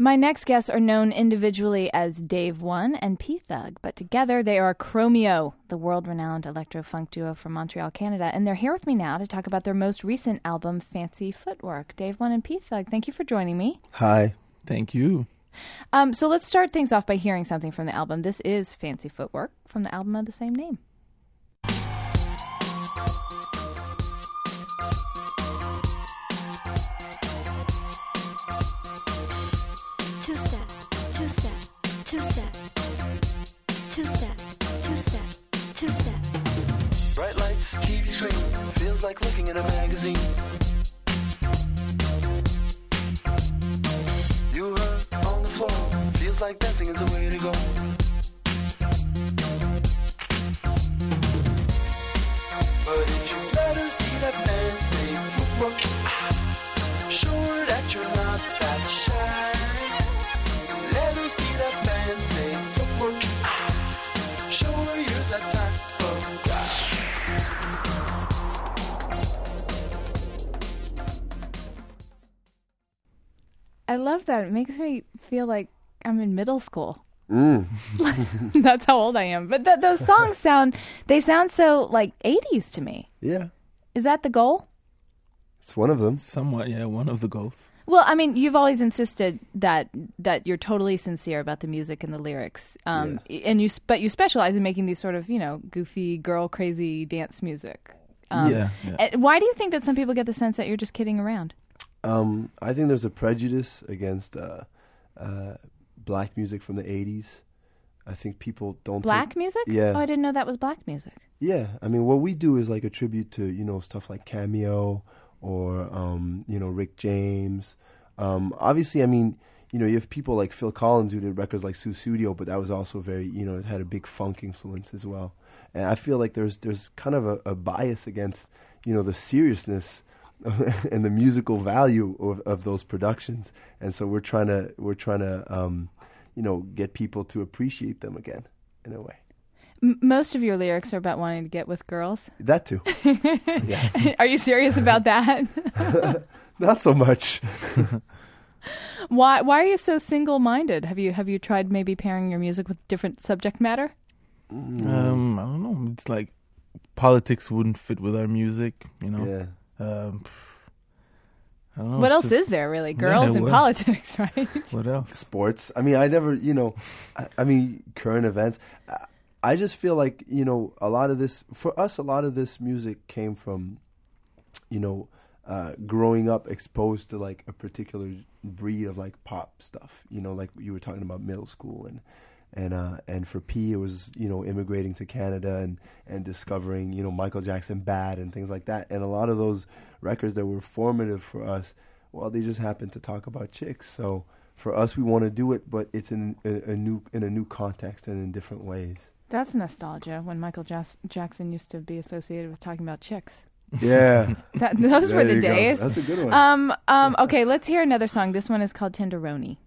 My next guests are known individually as Dave One and P-Thug, but together they are Chromeo, the world-renowned electro-funk duo from Montreal, Canada. And they're here with me now to talk about their most recent album, Fancy Footwork. Dave One and P-Thug, thank you for joining me. Hi. Thank you. So let's start things off by hearing something from the album. This is Fancy Footwork from the album of the same name. Bright lights, TV screen, feels like looking in a magazine. You are on the floor, feels like dancing is the way to go. But if you let her see that fancy footwork, show her that you're not that shy. Let her see that fancy footwork, show her you're that type of guy. I love that. It makes me feel like I'm in middle school. That's how old I am. But those songs sound so like 80s to me. Yeah, Is that the goal? it's one of them. Somewhat, yeah, one of the goals. Well, I mean, you've always insisted that you're totally sincere about the music and the lyrics, and you specialize in making these sort of goofy, girl crazy dance music. Yeah. Why do you think that some people get the sense that you're just kidding around? I think there's a prejudice against black music from the 80s. I think people don't Black music? Yeah. Oh, I didn't know that was black music. Yeah, I mean, what we do is like a tribute to stuff like Cameo or Rick James. Obviously, I mean, you have people like Phil Collins who did records like Sussudio, but that was also very it had a big funk influence as well. And I feel like there's kind of a bias against the seriousness and the musical value of those productions, and so we're trying to get people to appreciate them again in a way. Most of your lyrics are about wanting to get with girls. That too. Yeah. Are you serious about that? Not so much. Why are you so single-minded? Have you tried maybe pairing your music with different subject matter? I don't know. It's like politics wouldn't fit with our music, Yeah. I don't know. What else is there, really? Girls and politics, right? What else? Sports. I mean, I never, I mean, current events. I just feel like, a lot of this music came from, growing up exposed to like a particular breed of like pop stuff, like you were talking about middle school and for P it was, immigrating to Canada and discovering, Michael Jackson Bad and things like that. And a lot of those records that were formative for us, well, they just happened to talk about chicks. So for us, we want to do it, but it's in a new context and in different ways. That's nostalgia, when Michael Jackson used to be associated with talking about chicks. Yeah. Those were the There you days. go. That's a good one. Okay, let's hear another song. This one is called Tenderoni.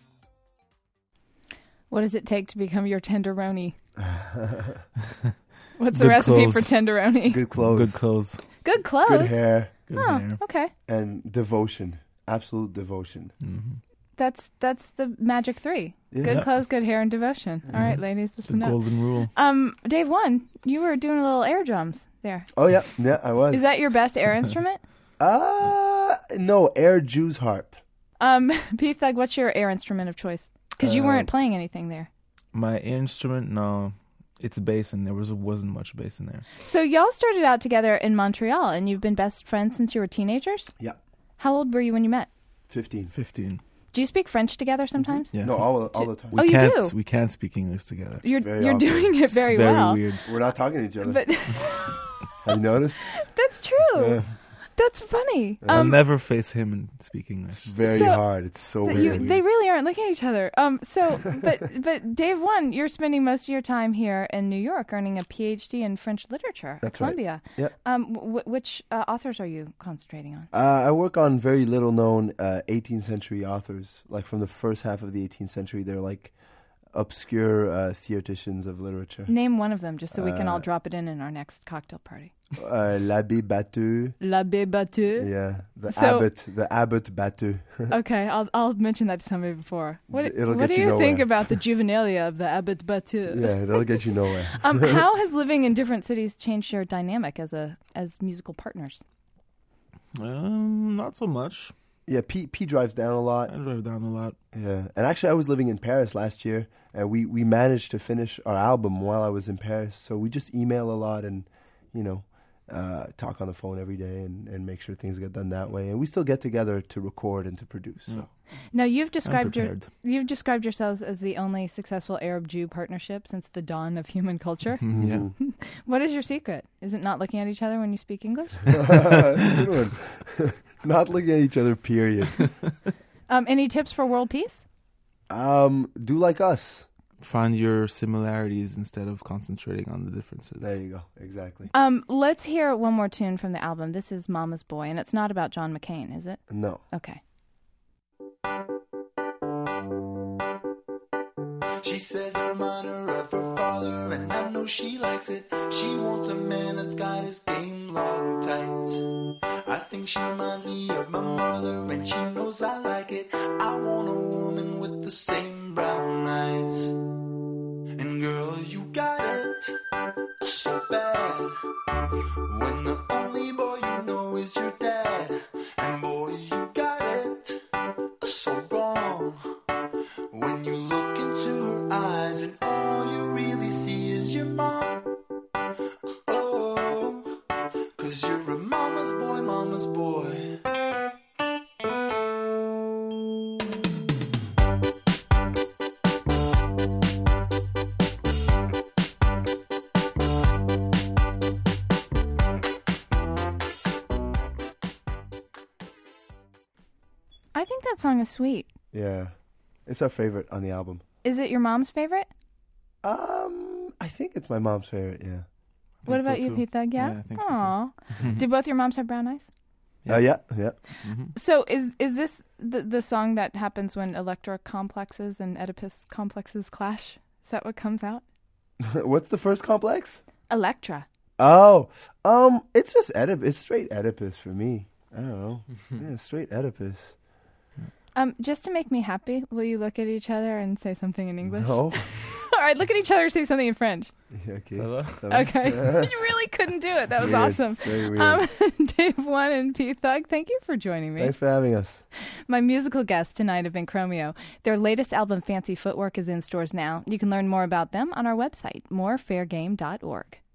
What does it take to become your tenderoni? What's the Good recipe clothes. for tenderoni? Good clothes, Good clothes. Good clothes. good hair, Good Oh, hair. okay. and devotion. Absolute devotion. That's the magic three. Yeah. Good Yeah. clothes, good hair, and devotion. All right, ladies, The listen up. golden rule. Dave One, you were doing a little air drums there. Oh yeah, yeah, I was. Is that your best air instrument? No, air Jews harp. Pete Thug, what's your air instrument of choice? Because you weren't playing anything there. My instrument, no, it's bass, and there wasn't much bass in there. So y'all started out together in Montreal, and you've been best friends since you were teenagers? Yeah, How old were you when you met? 15. 15. Do you speak French together sometimes? Yeah. No, all the time. Oh, you do? We can't speak English together. You're very you're awkward. doing it It's very, very well. weird. We're not talking to each other. But Have you noticed? that's true. Yeah. That's funny. I'll never face him and speak English. It's very So- hard. It's so That weird. they really aren't looking at each other. But Dave One, you're spending most of your time here in New York, earning a PhD in French literature That's at right. Columbia. Yeah. Which authors are you concentrating on? I work on very little known 18th century authors. Like from the first half of the 18th century, they're like obscure theoreticians of literature. Name one of them, just so we can all drop it in our next cocktail party. L'Abbé Batteux. L'Abbé Batteux. Yeah, the So- abbot Batteux. Okay, I'll mention that to somebody before. It'll What get do you you think nowhere. about the juvenilia of the Abbot Batteux? Yeah, that'll get you nowhere. How has living in different cities changed your dynamic as musical partners? Not so much. Yeah, P drives down a lot. I drive down a lot. Yeah, and actually, I was living in Paris last year, and we managed to finish our album while I was in Paris. So we just email a lot, and talk on the phone every day, and make sure things get done that way. And we still get together to record and to produce. So. Now you've described prepared. you've described yourselves as the only successful Arab-Jew partnership since the dawn of human culture. Yeah. What is your secret? Is it not looking at each other when you speak English? That's a good one. Not looking at each other. Period. Any tips for world peace? Do like us. Find your similarities instead of concentrating on the differences. There you go. Exactly. Let's hear one more tune from the album. This is Mama's Boy, and it's not about John McCain, is it? No. Okay. She says I'm honor of her father, and I know she likes it. She wants a man that's got his game locked tight. I think she reminds me of my mother, and she knows I like it. I want a woman with the same brown eyes. And girl, you got it so bad. When the only boy you know is your dad. And boy, you got it so wrong. When you look into her eyes and all you really see is your mom. Oh, 'cause you're a mama's boy, mama's boy. I think that song is sweet. Yeah, it's our favorite on the album. Is it your mom's favorite? I think it's my mom's favorite. Yeah. What so about you, too. Pete Thug? Yeah? Yeah, I think so too. Aw. Do both your moms have brown eyes? Yeah. So is this the song that happens when Electra complexes and Oedipus complexes clash? Is that what comes out? What's the first complex? Electra. Oh, it's just Oedipus. It's straight Oedipus for me. I don't know. Yeah, straight Oedipus. Just to make me happy, will you look at each other and say something in English? No. All right, look at each other and say something in French. Yeah, okay. Ça va? Ça va? Okay. You really couldn't do it. That was Weird. awesome. It's very weird. Dave One and Pete Thug, thank you for joining me. Thanks for having us. My musical guests tonight have been Chromeo. Their latest album, Fancy Footwork, is in stores now. You can learn more about them on our website, morefairgame.org.